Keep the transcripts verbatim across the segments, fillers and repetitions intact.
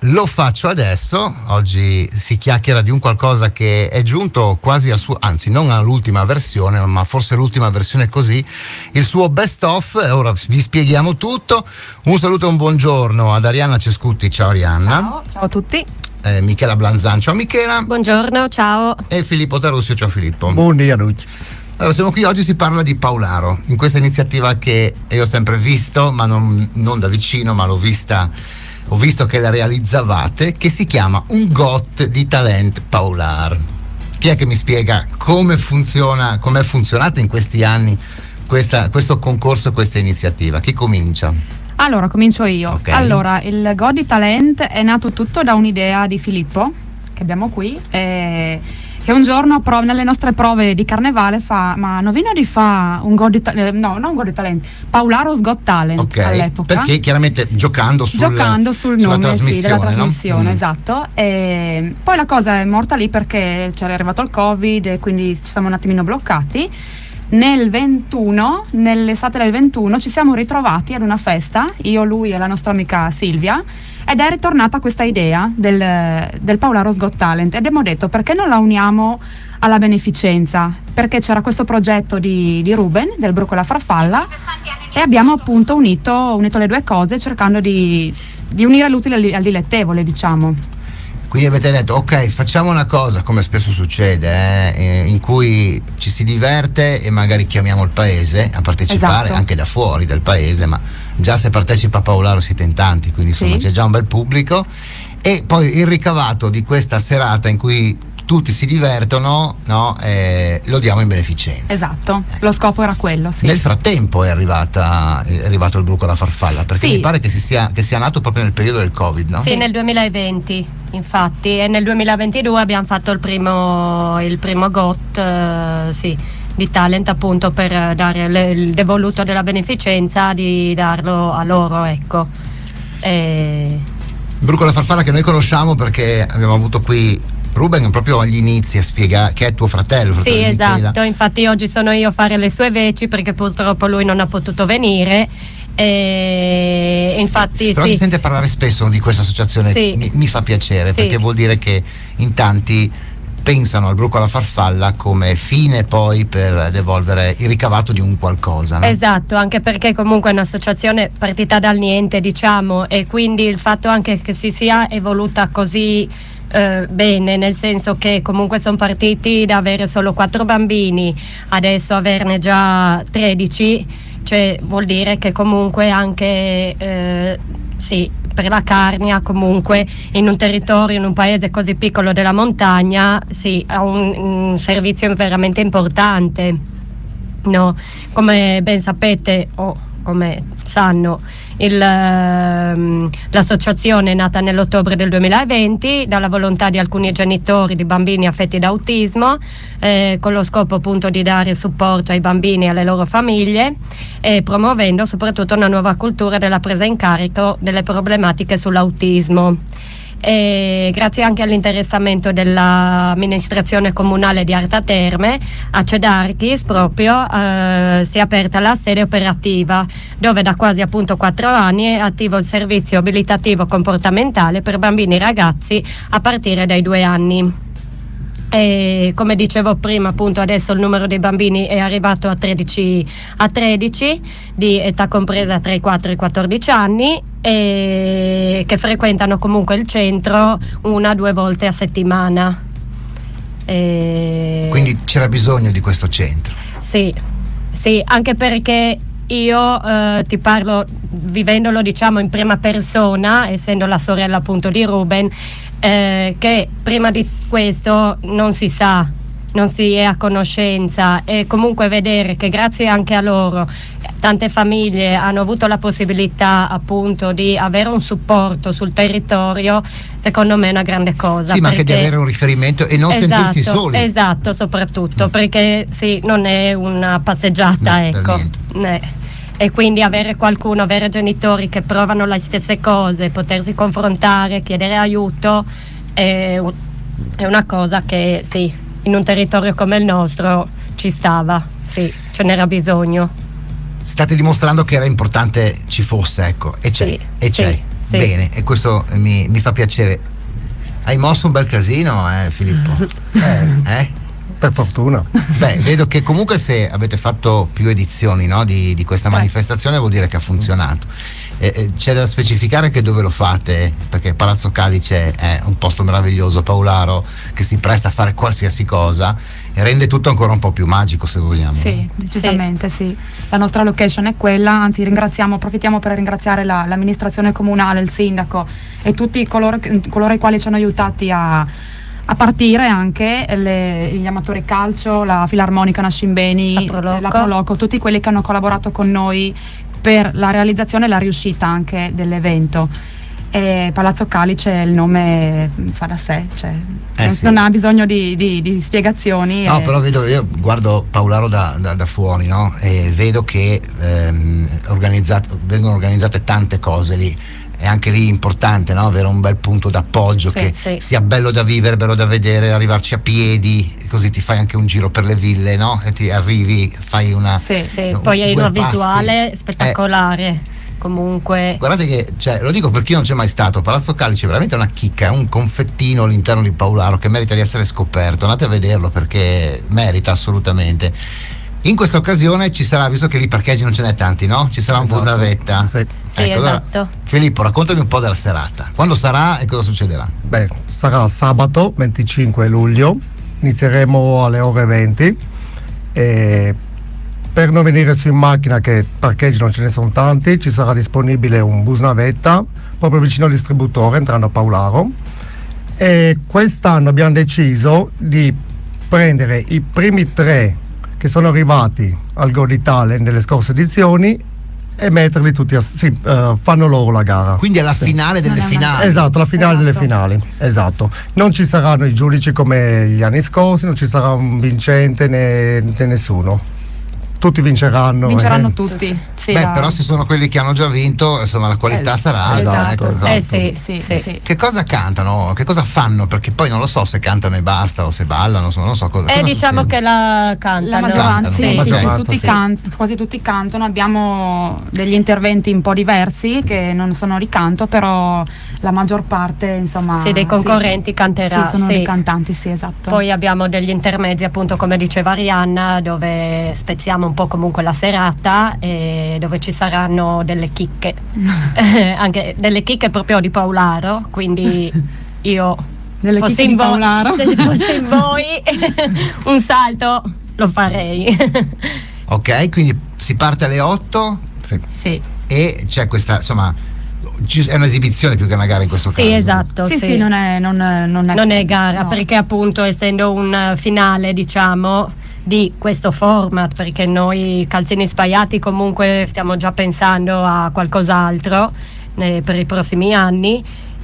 lo faccio adesso. Oggi si chiacchiera di un qualcosa che è giunto quasi al suo, anzi non all'ultima versione, ma forse l'ultima versione così, il suo best of. Ora vi spieghiamo tutto. Un saluto e un buongiorno ad Arianna Cescutti. Ciao Arianna. Ciao, ciao a tutti. eh, Michela Blanzan. Ciao Michela. Buongiorno, ciao. E Filippo Tarussio. Ciao Filippo. Buongiorno. Allora, siamo qui, oggi si parla di Paolaro, in questa iniziativa che io ho sempre visto, ma non, non da vicino, ma l'ho vista, ho visto che la realizzavate, che si chiama Un Got di Talent Paular. Chi è che mi spiega come funziona, come è funzionata in questi anni questa, questo concorso, questa iniziativa? Chi comincia? Allora, comincio io. Okay. Allora, il Got di Talent è nato tutto da un'idea di Filippo, che abbiamo qui, eh, che un giorno prov- nelle nostre prove di carnevale fa, ma non viene di fa un Got di Talent, no, non un Got di Talent, Paolaro's Got Talent, Okay. all'epoca. Perché chiaramente giocando sul, giocando sul sulla nome, sì, della trasmissione, trasmissione, no? Mm. esatto. E poi la cosa è morta lì perché c'era arrivato il Covid e quindi ci siamo un attimino bloccati. Nel ventuno, nell'estate del ventuno, ci siamo ritrovati ad una festa, io, lui e la nostra amica Silvia, ed è ritornata questa idea del, del Paolaro's Got Talent e abbiamo detto perché non la uniamo alla beneficenza, perché c'era questo progetto di, di Ruben del Bruco e la Farfalla e abbiamo appunto unito, unito le due cose cercando di, di unire l'utile al, al dilettevole, diciamo. Quindi avete detto ok, facciamo una cosa, come spesso succede, eh, in cui ci si diverte e magari chiamiamo il paese a partecipare, Esatto. anche da fuori del paese, ma già se partecipa Paolaro siete in tanti, quindi insomma Sì. c'è già un bel pubblico. E poi il ricavato di questa serata in cui tutti si divertono, no, eh, lo diamo in beneficenza. Esatto, lo scopo era quello, sì. Nel frattempo è arrivata è arrivato il Bruco e la Farfalla, perché Sì. mi pare che, si sia, che sia nato proprio nel periodo del Covid, no? Sì, nel duemilaventi, infatti, e nel duemilaventidue abbiamo fatto il primo, il primo Got, eh, sì, di talent, appunto per dare le, il devoluto della beneficenza, di darlo a loro, ecco. E... Bruco e la Farfalla che noi conosciamo perché abbiamo avuto qui Ruben proprio agli inizi a spiegare, che è tuo fratello, fratello Sì, di Michela. esatto, infatti oggi sono io a fare le sue veci perché purtroppo lui non ha potuto venire e infatti Però sì. si sente parlare spesso di questa associazione, Sì. mi, mi fa piacere, Sì. perché vuol dire che in tanti pensano al Bruco e alla Farfalla come fine poi per devolvere il ricavato di un qualcosa, no? Esatto, anche perché comunque è un'associazione partita dal niente, diciamo, e quindi il fatto anche che si sia evoluta così eh, bene, nel senso che comunque sono partiti da avere solo quattro bambini, adesso averne già tredici, cioè vuol dire che comunque anche eh, sì, per la Carnia comunque in un territorio, in un paese così piccolo della montagna, sì, ha un, un servizio veramente importante, no? Come ben sapete o come sanno, il, ehm, l'associazione è nata nell'ottobre del duemilaventi dalla volontà di alcuni genitori di bambini affetti da autismo, eh, con lo scopo appunto di dare supporto ai bambini e alle loro famiglie e promuovendo soprattutto una nuova cultura della presa in carico delle problematiche sull'autismo. E grazie anche all'interessamento dell'amministrazione comunale di Arta Terme, a Cedarchis proprio eh, si è aperta la sede operativa dove da quasi appunto quattro anni è attivo il servizio abilitativo comportamentale per bambini e ragazzi a partire dai due anni. E come dicevo prima, appunto adesso il numero dei bambini è arrivato a tredici, a tredici di età compresa tra i quattro e i quattordici anni e che frequentano comunque il centro una o due volte a settimana. E... Quindi c'era bisogno di questo centro. Sì, sì, anche perché io eh, ti parlo vivendolo diciamo in prima persona, essendo la sorella appunto di Ruben, eh, che prima di questo non si sa, non si è a conoscenza, e comunque vedere che grazie anche a loro tante famiglie hanno avuto la possibilità appunto di avere un supporto sul territorio, secondo me è una grande cosa. Sì, ma anche di perché- avere un riferimento e non esatto, sentirsi soli. Esatto, soprattutto perché sì, non è una passeggiata, No, per ecco. niente. Eh. E quindi avere qualcuno, avere genitori che provano le stesse cose, potersi confrontare, chiedere aiuto è, un- è una cosa che sì, in un territorio come il nostro ci stava, sì, ce n'era bisogno. State dimostrando che era importante ci fosse, ecco, e c'è, Sì, e sì, c'è. sì. Bene, e questo mi, mi fa piacere. Hai mosso un bel casino, eh, Filippo? Eh, eh? Per fortuna. Beh, vedo che comunque se avete fatto più edizioni, no, di, di questa manifestazione vuol dire che ha funzionato. Eh, eh, c'è da specificare che dove lo fate, perché Palazzo Calice è un posto meraviglioso, Paolaro, che si presta a fare qualsiasi cosa e rende tutto ancora un po' più magico, se vogliamo. Sì, decisamente sì. sì. La nostra location è quella, anzi ringraziamo, approfittiamo per ringraziare la, l'amministrazione comunale, il sindaco e tutti coloro, coloro i quali ci hanno aiutati a, a partire, anche le, gli amatori calcio, la Filarmonica Nascimbeni, la Proloco. la Proloco, tutti quelli che hanno collaborato con noi per la realizzazione e la riuscita anche dell'evento. E Palazzo Calice, il nome fa da sé, cioè Eh non, sì. non ha bisogno di, di, di spiegazioni. No, e... però vedo, io guardo Paolaro da, da, da fuori, no? E vedo che ehm, organizzato, vengono organizzate tante cose lì. È anche lì importante, no? Avere un bel punto d'appoggio, sì, che sì. sia bello da vivere, bello da vedere, arrivarci a piedi, così ti fai anche un giro per le ville, no? E ti arrivi, fai una... Sì, Sì, un- poi hai due una passi. visuale Eh, spettacolare. Comunque guardate che, cioè, lo dico per chi non c'è mai stato, Palazzo Calice è veramente una chicca, è un confettino all'interno di Paolaro che merita di essere scoperto. Andate a vederlo perché merita assolutamente. In questa occasione ci sarà, visto che lì parcheggi non ce n'è tanti, no? Ci sarà un Esatto. bus navetta. Sì. sì, Ecco, allora, esatto. Filippo, raccontami un po' della serata. Quando sarà e cosa succederà? Beh, sarà sabato venticinque luglio, inizieremo alle ore venti e per non venire su in macchina, che parcheggi non ce ne sono tanti, ci sarà disponibile un bus navetta proprio vicino al distributore entrando a Paolaro, e quest'anno abbiamo deciso di prendere i primi tre che sono arrivati al Go d'Italia nelle scorse edizioni e metterli tutti a, sì, uh, fanno loro la gara. Quindi alla finale delle Non è una- finali. Esatto, la finale Esatto. delle finali, esatto. Non ci saranno i giudici come gli anni scorsi, non ci sarà un vincente né, né nessuno. Tutti vinceranno. Vinceranno eh. tutti. Sì, Beh, la- però se sono quelli che hanno già vinto, insomma la qualità Eh, sarà alta. esatto, ecco. esatto. Eh sì, Sì, sì. sì. Che cosa cantano? Che cosa fanno? Perché poi non lo so se cantano e basta o se ballano, non lo so cosa. E cosa diciamo succede. che la cantano. La maggioranza, sì, Cantano, sì, la sì, maggioranza, tutti sì. can- quasi tutti cantano. Abbiamo degli interventi un po' diversi che non sono ricanto, però la maggior parte, insomma. Sì, dei concorrenti canterà, Sì, sono sì. dei cantanti, sì, esatto. Poi abbiamo degli intermezzi, appunto, come diceva Arianna, dove spezziamo un po' comunque la serata e dove ci saranno delle chicche, eh, anche delle chicche proprio di Paolaro, quindi io Delle fossi chicche in di vo- Paolaro. se fossi in voi un salto lo farei. Ok, quindi si parte alle otto Sì. Sì. e c'è questa, insomma, ci- è un'esibizione più che una gara in questo caso. Sì, esatto. Sì, sì. sì, non è, non, non è, Non è gara, no. perché appunto essendo un finale, diciamo, di questo format, perché noi calzini sbaiati comunque stiamo già pensando a qualcos'altro eh, per i prossimi anni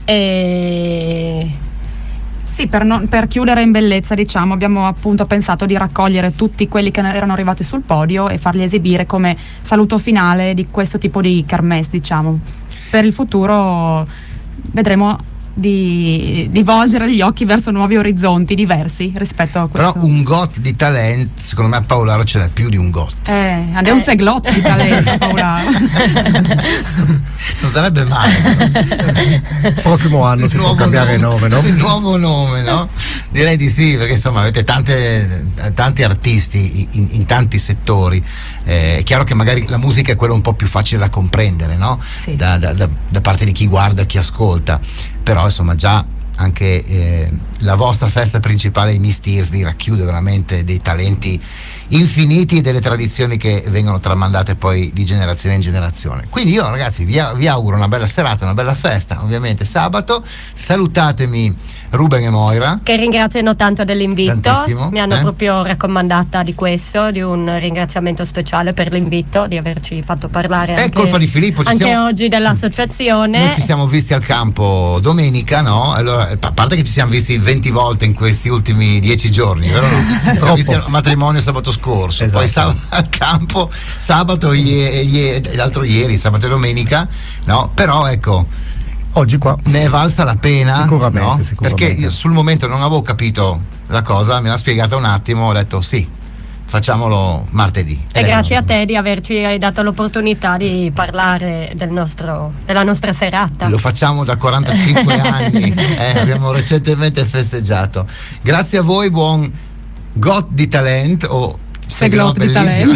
e Sì, per, non- per chiudere in bellezza, diciamo, abbiamo appunto pensato di raccogliere tutti quelli che erano arrivati sul podio e farli esibire come saluto finale di questo tipo di kermesse, diciamo. Per il futuro vedremo di, di volgere gli occhi verso nuovi orizzonti diversi rispetto a questo. Però un got di talent, secondo me a Paolaro ce n'è più di un got. Eh, è un seglotto di talento, Paolaro. Non sarebbe male. Prossimo anno si può Nuovo cambiare nome, no? Il nuovo nome, no? Direi di sì, perché insomma avete tante, tanti artisti in, in tanti settori. Eh, è chiaro che magari la musica è quella un po' più facile da comprendere, no? Sì. Da, da- da- da parte di chi guarda, chi ascolta. Però insomma già anche eh, la vostra festa principale, i Mistirs, racchiude veramente dei talenti infiniti e delle tradizioni che vengono tramandate poi di generazione in generazione. Quindi io ragazzi vi, vi auguro una bella serata, una bella festa, ovviamente sabato. Salutatemi Ruben e Moira. che ringraziano tanto dell'invito, Tantissimo, mi hanno eh. proprio raccomandata di questo, di un ringraziamento speciale per l'invito, di averci fatto parlare È anche, colpa di Filippo, ci anche siamo- oggi dell'associazione. Noi ci siamo visti al campo domenica, no? Allora, a parte che ci siamo visti venti volte in questi ultimi dieci giorni, vero? No? Ci siamo Troppo. visti al matrimonio sabato scorso, Esatto. poi sab- al campo sabato e ie- l'altro ieri, sabato e domenica, no? Però ecco, Oggi qua. ne è valsa la pena, Sicuramente, no? sicuramente. Perché io sul momento non avevo capito la cosa, me l'ha spiegata un attimo, ho detto sì, facciamolo martedì. E grazie a te di averci dato l'opportunità di parlare del nostro, della nostra serata. Lo facciamo da quarantacinque anni, eh, abbiamo recentemente festeggiato. Grazie a voi, buon Got di Talent o Seglò bellissimo.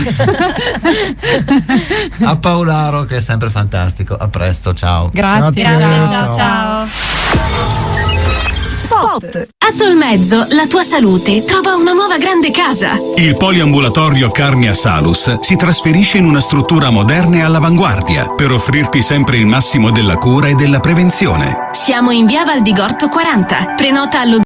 A Paolaro, che è sempre fantastico. A presto, ciao. Grazie, Grazie. Ciao, Ciao. ciao, ciao. Spot. A Tolmezzo la tua salute trova una nuova grande casa. Il poliambulatorio Carnia Salus si trasferisce in una struttura moderna e all'avanguardia per offrirti sempre il massimo della cura e della prevenzione. Siamo in via Val di Gorto quaranta. Prenota allo